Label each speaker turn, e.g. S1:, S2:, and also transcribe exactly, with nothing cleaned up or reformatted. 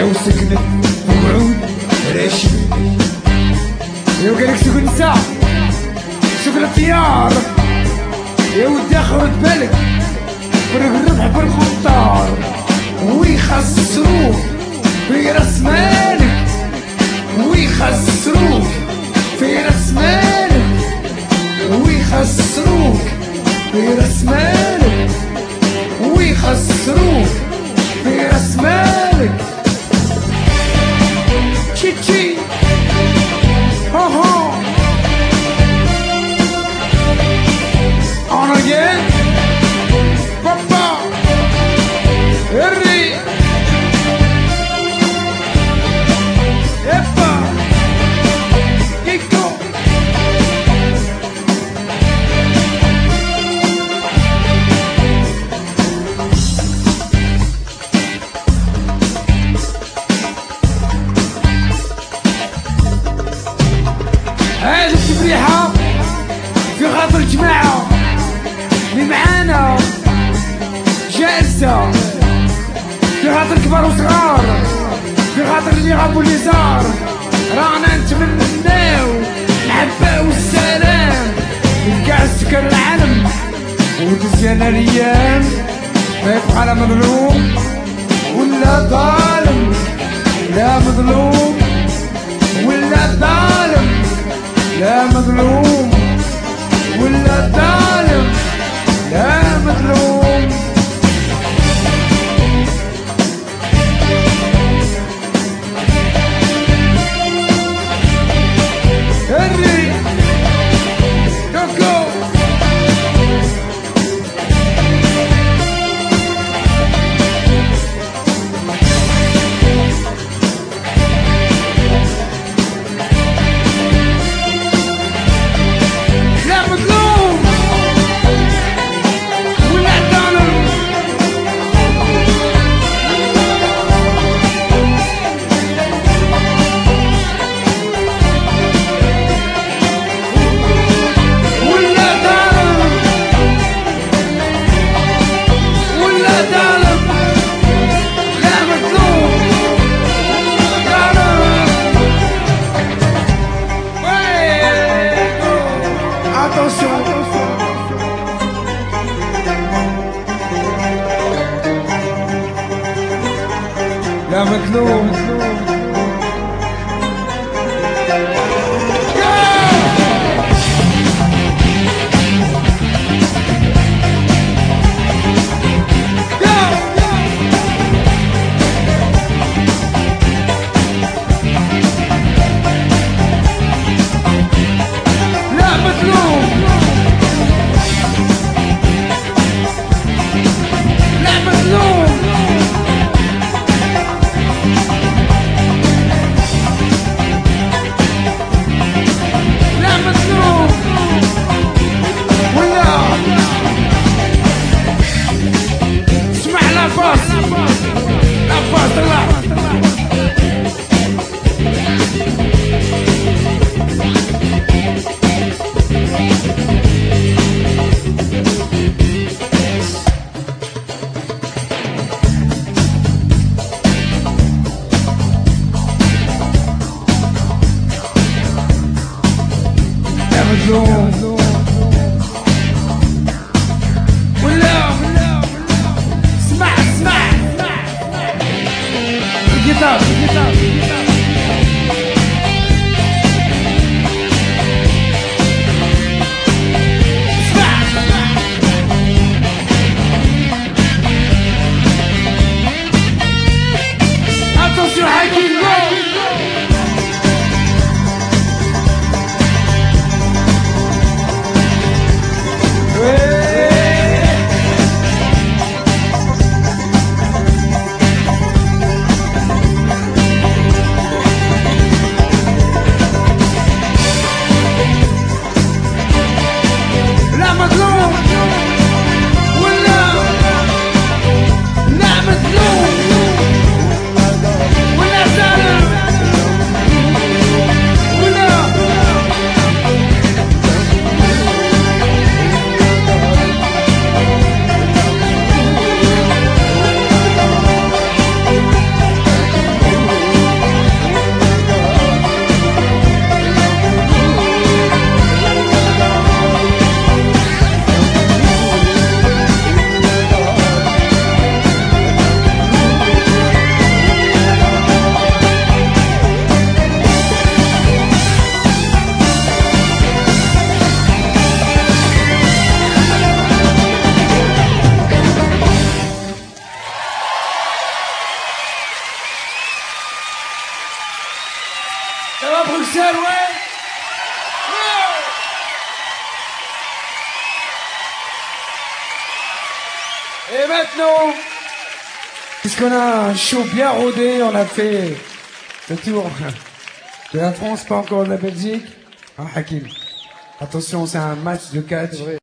S1: جاو سكنت وقعود راشد يا قالك سكن نساء سكن الطيار يا ودي خرج بالك فرق الربح بالخطار ويخسروك في راس مالك ويخسروك في راس مالك ويخسروك في راس مالك ويخسروك في راس مالك تشي تشي ها ها انا جيت بابا اري ابا كيكو هذه التفريحة في خاطر الجماعة اللي معانا جالسة، في خاطر كبار وصغار، في خاطر اللي غابوا اللي زار، رانا نتمناو الحبة والسلام لكاع سكان العالم وتزيان الايام، ما يبقى لا مظلوم ولا ظالم، لا مظلوم ولا ظالم، لا مظلوم ولا ظالم، لا مظلوم. هري كوكو لا مظلوم ولا ظالم، ولا ظالم ولا ظالم، لا مظلوم ظالم. Attention. لا مظلوم لا مظلوم لا مظلوم لا مظلوم ولا اسمع لا باص لا باص طلع لا مظلوم ولا اسمع اسمع الجيتار الجيتار attention Hakim go. bordel, ouais. Et maintenant, puisqu'on a un show bien rodé, on a fait le tour de la France, pas encore de la Belgique. Ah, Hakim, attention, c'est un match de catch.